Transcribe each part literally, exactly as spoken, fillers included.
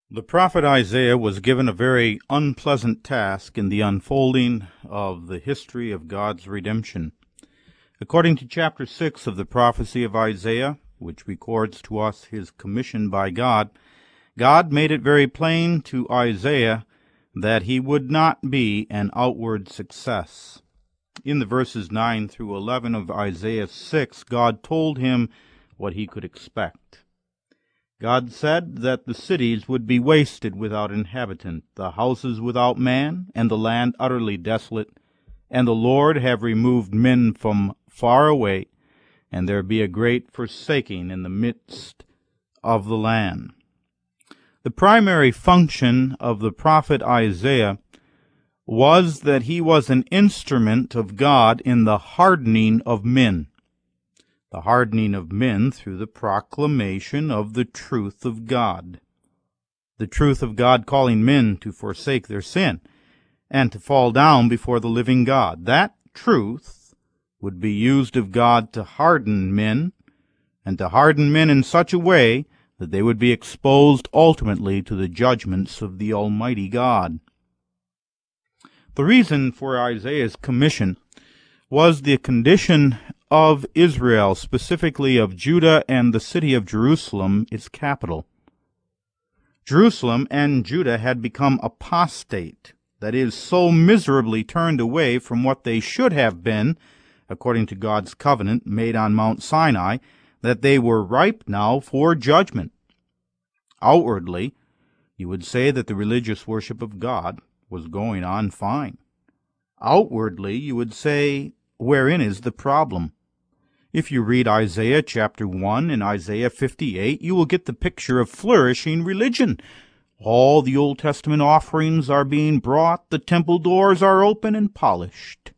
The prophet Isaiah was given a very unpleasant task in the unfolding of the history of God's redemption. According to chapter six of the prophecy of Isaiah, which records to us his commission by God, God made it very plain to Isaiah that he would not be an outward success. In the verses nine through eleven of Isaiah six, God told him what he could expect. God said that the cities would be wasted without inhabitant, the houses without man, and the land utterly desolate, and the Lord have removed men from far away, and there be a great forsaking in the midst of the land. The primary function of the prophet Isaiah was that he was an instrument of God in the hardening of men. The hardening of men through the proclamation of the truth of God. The truth of God calling men to forsake their sin and to fall down before the living God. That truth would be used of God to harden men, and to harden men in such a way that they would be exposed ultimately to the judgments of the Almighty God. The reason for Isaiah's commission was the condition of Israel, specifically of Judah and the city of Jerusalem, its capital. Jerusalem and Judah had become apostate, that is, so miserably turned away from what they should have been, according to God's covenant made on Mount Sinai, that they were ripe now for judgment. Outwardly, you would say that the religious worship of God was going on fine. Outwardly, you would say, wherein is the problem? If you read Isaiah chapter one and Isaiah fifty-eight, you will get the picture of flourishing religion. All the Old Testament offerings are being brought, the temple doors are open and polished.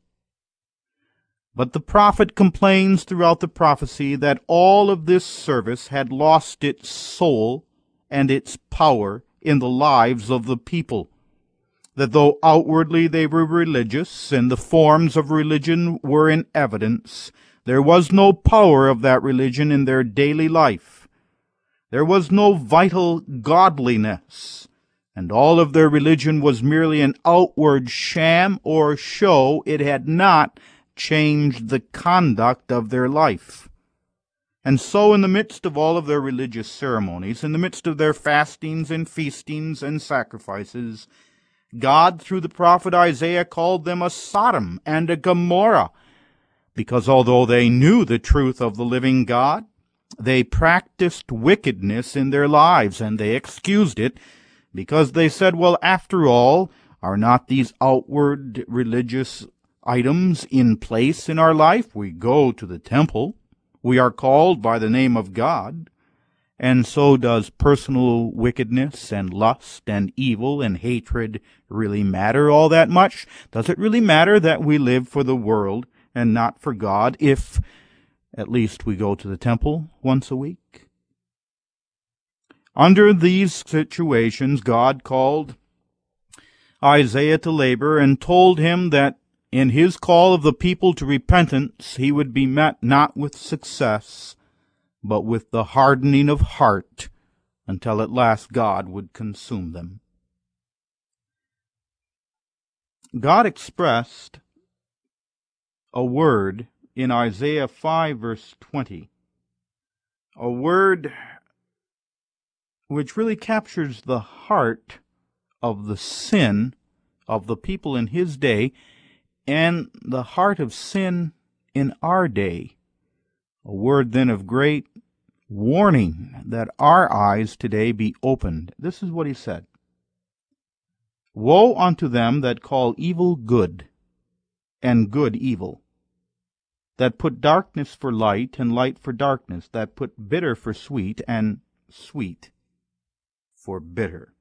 But the prophet complains throughout the prophecy that all of this service had lost its soul and its power in the lives of the people. That though outwardly they were religious and the forms of religion were in evidence, there was no power of that religion in their daily life. There was no vital godliness, and all of their religion was merely an outward sham or show. It had not changed the conduct of their life. And so in the midst of all of their religious ceremonies, in the midst of their fastings and feastings and sacrifices, God, through the prophet Isaiah, called them a Sodom and a Gomorrah, because although they knew the truth of the living God, they practiced wickedness in their lives, and they excused it, because they said, well, after all, are not these outward religious items in place in our life? We go to the temple, we are called by the name of God, and so does personal wickedness and lust and evil and hatred really matter all that much? Does it really matter that we live for the world and not for God, if at least we go to the temple once a week? Under these situations, God called Isaiah to labor and told him that in his call of the people to repentance, he would be met not with success, but with the hardening of heart, until at last God would consume them. God expressed a word in Isaiah five, verse twenty, a word which really captures the heart of the sin of the people in his day and the heart of sin in our day. A word then of great warning that our eyes today be opened. This is what he said. Woe unto them that call evil good, and good evil, that put darkness for light, and light for darkness, that put bitter for sweet, and sweet for bitter.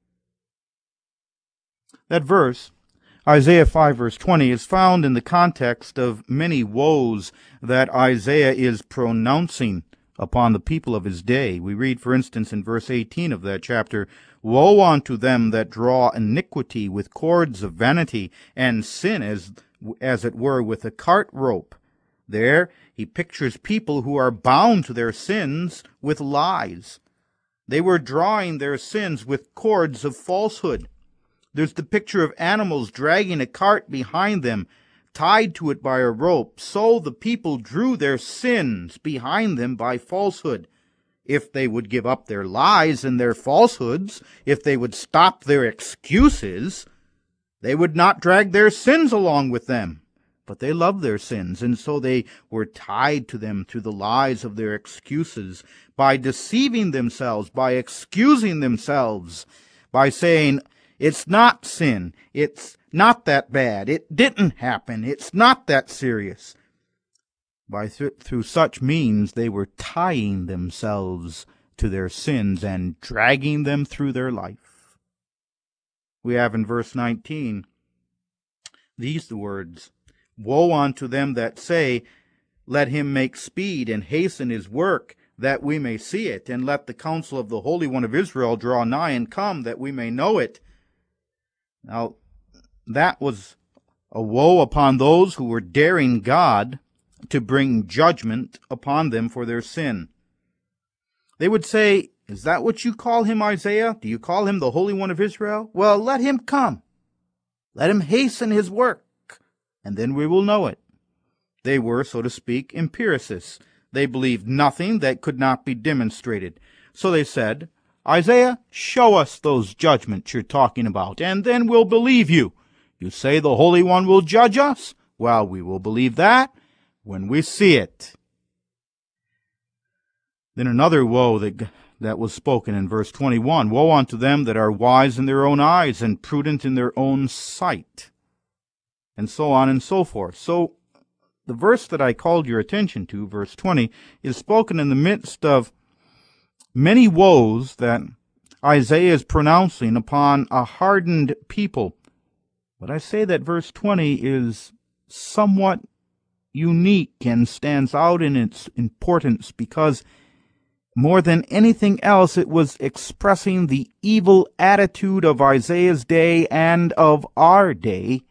That verse, Isaiah five, verse twenty, is found in the context of many woes that Isaiah is pronouncing upon the people of his day. We read, for instance, in verse eighteen of that chapter, Woe unto them that draw iniquity with cords of vanity, and sin as, as it were with a cart rope. There he pictures people who are bound to their sins with lies. They were drawing their sins with cords of falsehood. There's the picture of animals dragging a cart behind them, tied to it by a rope. So the people drew their sins behind them by falsehood. If they would give up their lies and their falsehoods, if they would stop their excuses, they would not drag their sins along with them. But they loved their sins, and so they were tied to them through the lies of their excuses, by deceiving themselves, by excusing themselves, by saying, it's not sin, it's not that bad, it didn't happen, it's not that serious. By th- through such means they were tying themselves to their sins and dragging them through their life. We have in verse nineteen these the words, woe unto them that say, let him make speed and hasten his work, that we may see it, and let the counsel of the Holy One of Israel draw nigh and come, that we may know it. Now, that was a woe upon those who were daring God to bring judgment upon them for their sin. They would say, is that what you call him, Isaiah? Do you call him the Holy One of Israel? Well, let him come. Let him hasten his work, and then we will know it. They were, so to speak, empiricists. They believed nothing that could not be demonstrated. So they said, Isaiah, show us those judgments you're talking about, and then we'll believe you. You say the Holy One will judge us? Well, we will believe that when we see it. Then another woe that, that was spoken in verse twenty-one, woe unto them that are wise in their own eyes and prudent in their own sight, and so on and so forth. So the verse that I called your attention to, verse twenty, is spoken in the midst of many woes that Isaiah is pronouncing upon a hardened people. But I say that verse twenty is somewhat unique and stands out in its importance because more than anything else it was expressing the evil attitude of Isaiah's day and of our day.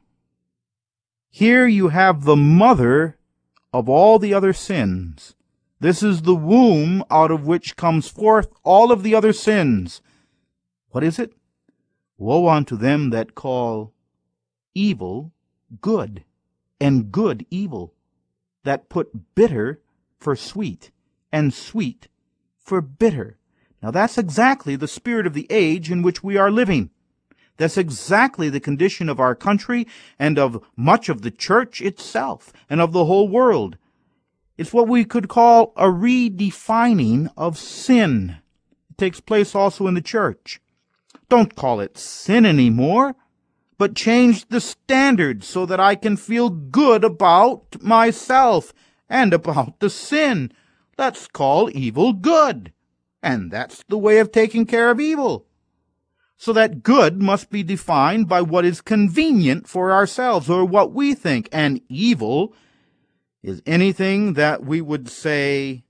Here you have the mother of all the other sins. This is the womb out of which comes forth all of the other sins. What is it? Woe unto them that call evil good, and good evil, that put bitter for sweet, and sweet for bitter. Now that's exactly the spirit of the age in which we are living. That's exactly the condition of our country and of much of the church itself and of the whole world. It's what we could call a redefining of sin. It takes place also in the church. Don't call it sin anymore, but change the standard so that I can feel good about myself and about the sin. Let's call evil good. And that's the way of taking care of evil. So that good must be defined by what is convenient for ourselves or what we think. And evil is anything that we would say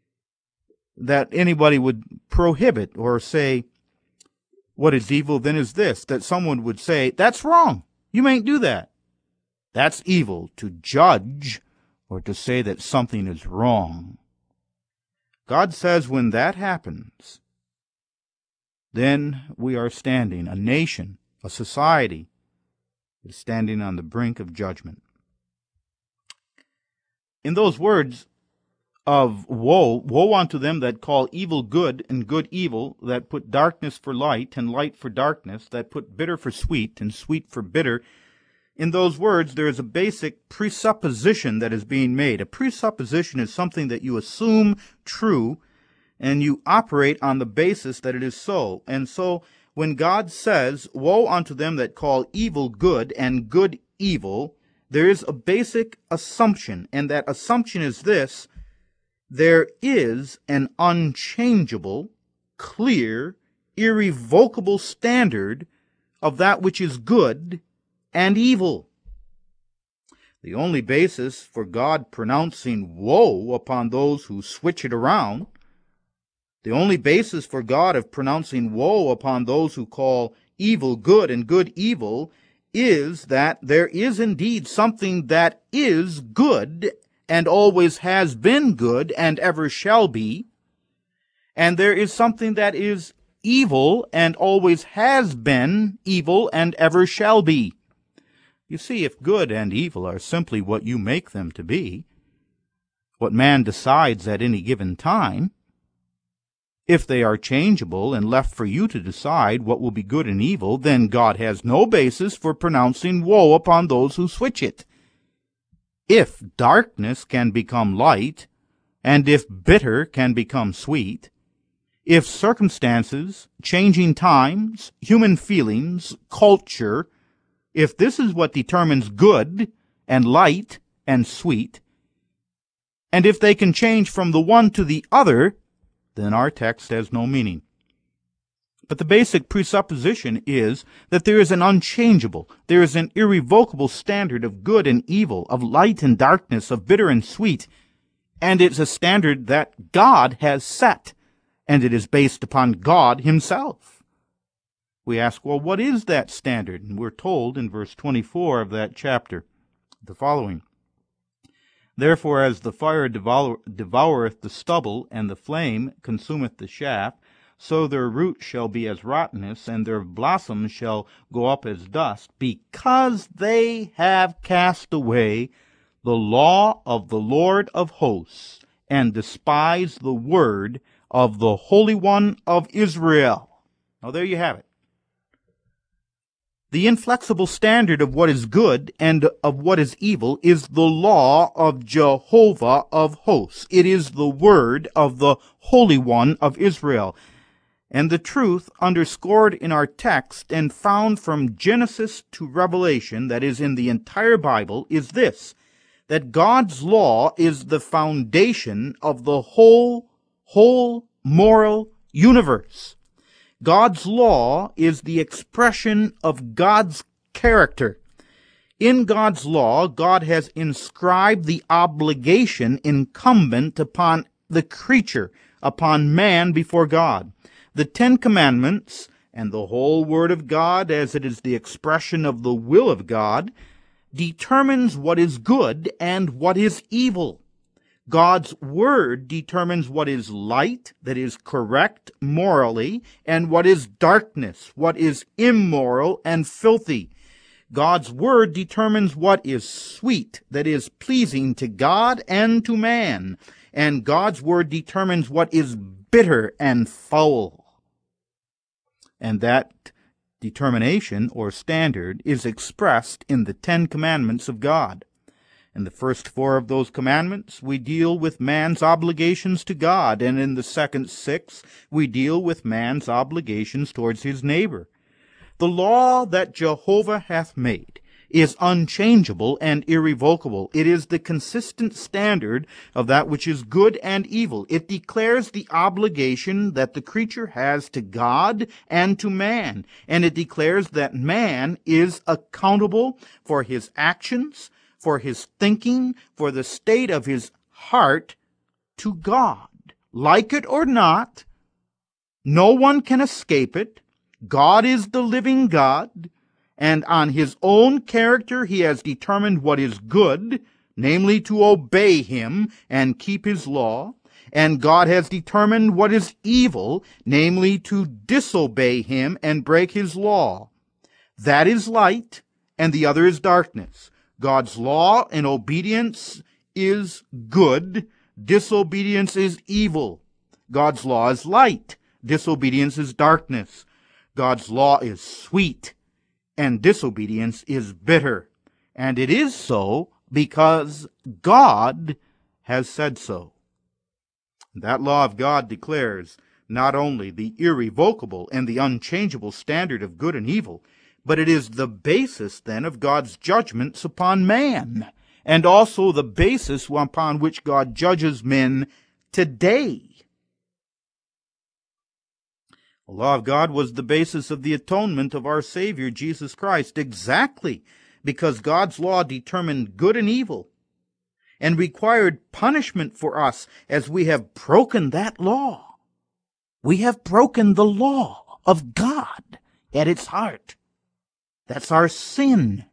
that anybody would prohibit or say, what is evil then is this, that someone would say, that's wrong. You mayn't do that. That's evil, to judge or to say that something is wrong. God says when that happens, then we are standing, a nation, a society, is standing on the brink of judgment. In those words of woe, woe unto them that call evil good and good evil, that put darkness for light and light for darkness, that put bitter for sweet and sweet for bitter, in those words there is a basic presupposition that is being made. A presupposition is something that you assume true and you operate on the basis that it is so. And so when God says, woe unto them that call evil good and good evil, there is a basic assumption, and that assumption is this: there is an unchangeable, clear, irrevocable standard of that which is good and evil. The only basis for God pronouncing woe upon those who switch it around, the only basis for God of pronouncing woe upon those who call evil good and good evil, is that there is indeed something that is good and always has been good and ever shall be, And there is something that is evil and always has been evil and ever shall be. You see, if good and evil are simply what you make them to be, what man decides at any given time, if they are changeable and left for you to decide what will be good and evil, then God has no basis for pronouncing woe upon those who switch it. If darkness can become light, and if bitter can become sweet, if circumstances, changing times, human feelings, culture, if this is what determines good and light and sweet, and if they can change from the one to the other, then our text has no meaning. But the basic presupposition is that there is an unchangeable, there is an irrevocable standard of good and evil, of light and darkness, of bitter and sweet, and it's a standard that God has set, and it is based upon God himself. We ask, well, what is that standard? And we're told in verse twenty-four of that chapter the following: Therefore, as the fire devour, devoureth the stubble, and the flame consumeth the chaff, so their root shall be as rottenness, and their blossoms shall go up as dust, because they have cast away the law of the Lord of hosts, and despised the word of the Holy One of Israel. Now there you have it. The inflexible standard of what is good and of what is evil is the law of Jehovah of hosts. It is the word of the Holy One of Israel. And the truth underscored in our text and found from Genesis to Revelation, that is, in the entire Bible, is this: that God's law is the foundation of the whole, whole moral universe. God's law is the expression of God's character. In God's law, God has inscribed the obligation incumbent upon the creature, upon man before God. The Ten Commandments, and the whole Word of God, as it is the expression of the will of God, determines what is good and what is evil. God's word determines what is light, that is correct morally, and what is darkness, what is immoral and filthy. God's word determines what is sweet, that is pleasing to God and to man, and God's word determines what is bitter and foul. And that determination or standard is expressed in the Ten Commandments of God. In the first four of those commandments, we deal with man's obligations to God, and in the second six, we deal with man's obligations towards his neighbor. The law that Jehovah hath made is unchangeable and irrevocable. It is the consistent standard of that which is good and evil. It declares the obligation that the creature has to God and to man, and it declares that man is accountable for his actions, for his thinking, for the state of his heart to God. Like it or not, no one can escape it. God is the living God, and on his own character he has determined what is good, namely to obey him and keep his law, and God has determined what is evil, namely to disobey him and break his law. That is light, and the other is darkness. God's law and obedience is good. Disobedience is evil. God's law is light. Disobedience is darkness. God's law is sweet, and disobedience is bitter. And it is so because God has said so. That law of God declares not only the irrevocable and the unchangeable standard of good and evil, but it is the basis, then, of God's judgments upon man, and also the basis upon which God judges men today. The law of God was the basis of the atonement of our Savior, Jesus Christ, exactly because God's law determined good and evil and required punishment for us as we have broken that law. We have broken the law of God at its heart. That's our sin.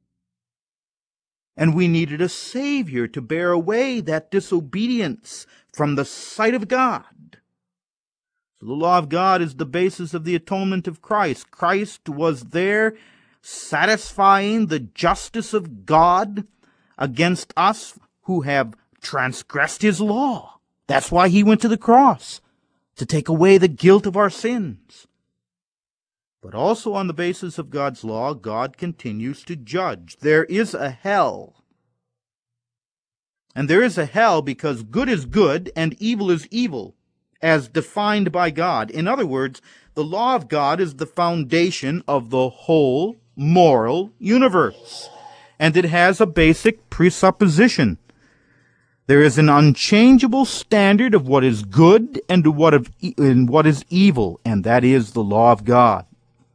And we needed a Savior to bear away that disobedience from the sight of God. The law of God is the basis of the atonement of Christ. Christ was there satisfying the justice of God against us who have transgressed his law. That's why he went to the cross, to take away the guilt of our sins. But also on the basis of God's law, God continues to judge. There is a hell. And there is a hell because good is good and evil is evil, as defined by God. In other words, the law of God is the foundation of the whole moral universe, and it has a basic presupposition. There is an unchangeable standard of what is good and what of e- and what is evil, and that is the law of God.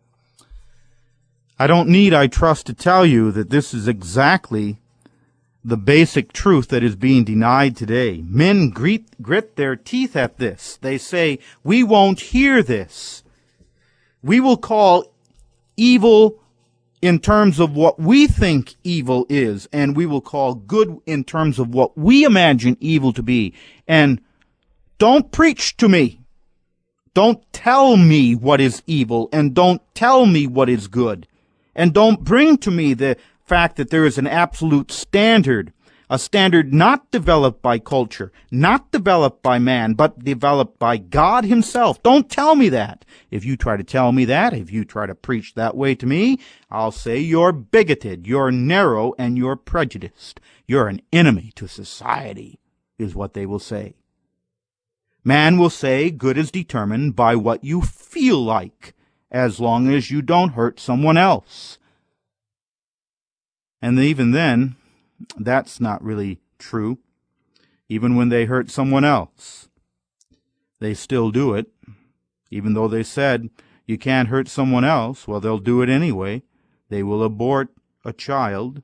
I don't need, I trust, to tell you that this is exactly the basic truth that is being denied today. Men grit, grit their teeth at this. They say, we won't hear this. We will call evil in terms of what we think evil is, and we will call good in terms of what we imagine evil to be. And don't preach to me. Don't tell me what is evil, and don't tell me what is good. And don't bring to me the fact that there is an absolute standard, a standard not developed by culture, not developed by man, but developed by God himself. Don't tell me that. If you try to tell me that, if you try to preach that way to me, I'll say you're bigoted, you're narrow, and you're prejudiced. You're an enemy to society, is what they will say. Man will say good is determined by what you feel like, as long as you don't hurt someone else. And even then, that's not really true. Even when they hurt someone else, they still do it. Even though they said you can't hurt someone else, well, they'll do it anyway. They will abort a child.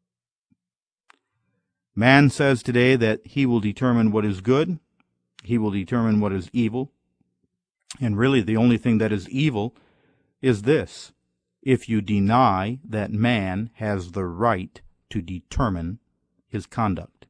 Man says today that he will determine what is good. He will determine what is evil. And really, the only thing that is evil is this: if you deny that man has the right to determine his conduct.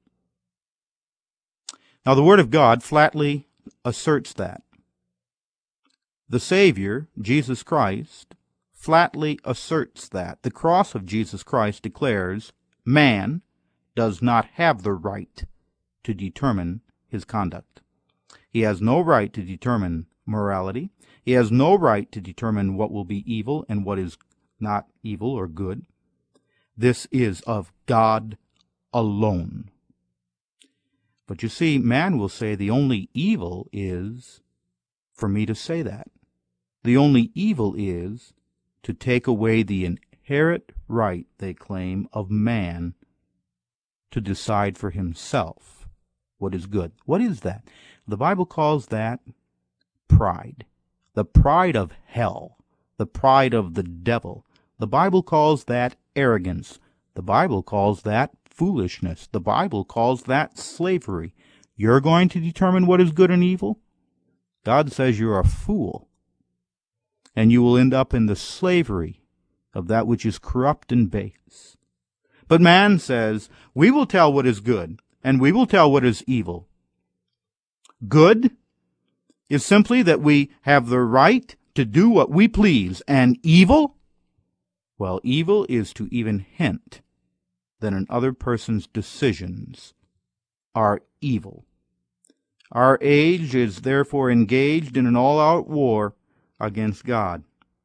Now, the Word of God flatly asserts that. The Savior, Jesus Christ, flatly asserts that. The cross of Jesus Christ declares man does not have the right to determine his conduct. He has no right to determine morality. He has no right to determine what will be evil and what is not evil or good. This is of God alone. But you see, man will say the only evil is for me to say that. The only evil is to take away the inherent right, they claim, of man to decide for himself what is good. What is that? The Bible calls that pride. The pride of hell. The pride of the devil. The Bible calls that arrogance. The Bible calls that foolishness. The Bible calls that slavery. You're going to determine what is good and evil? God says you're a fool. And you will end up in the slavery of that which is corrupt and base. But man says, we will tell what is good, and we will tell what is evil. Good is simply that we have the right to do what we please, and evil, well, evil is to even hint that another person's decisions are evil. Our age is therefore engaged in an all-out war against God.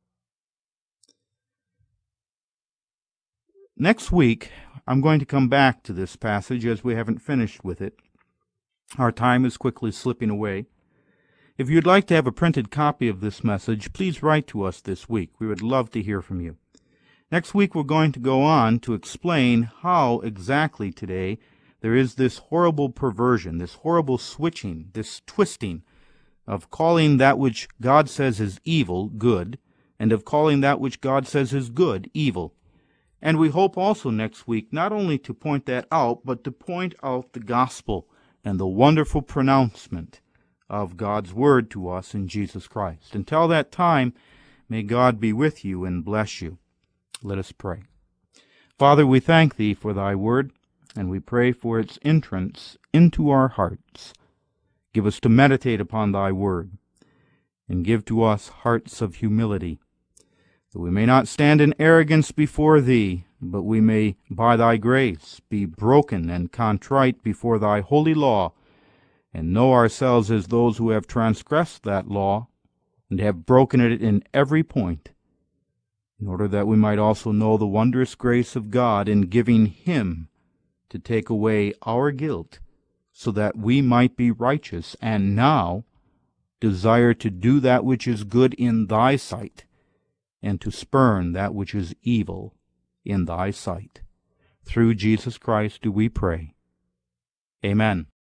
Next week, I'm going to come back to this passage as we haven't finished with it. Our time is quickly slipping away. If you'd like to have a printed copy of this message, please write to us this week. We would love to hear from you. Next week, we're going to go on to explain how exactly today there is this horrible perversion, this horrible switching, this twisting of calling that which God says is evil good, and of calling that which God says is good evil. And we hope also next week not only to point that out, but to point out the gospel and the wonderful pronouncement of God's word to us in Jesus Christ. Until that time, may God be with you and bless you. Let us pray. Father, we thank Thee for Thy word, and we pray for its entrance into our hearts. Give us to meditate upon Thy word. and give to us hearts of humility, that we may not stand in arrogance before Thee, but we may, by Thy grace, be broken and contrite before Thy holy law, and know ourselves as those who have transgressed that law, and have broken it in every point, in order that we might also know the wondrous grace of God in giving Him to take away our guilt, so that we might be righteous, and now desire to do that which is good in Thy sight, and to spurn that which is evil in Thy sight. Through Jesus Christ do we pray. Amen.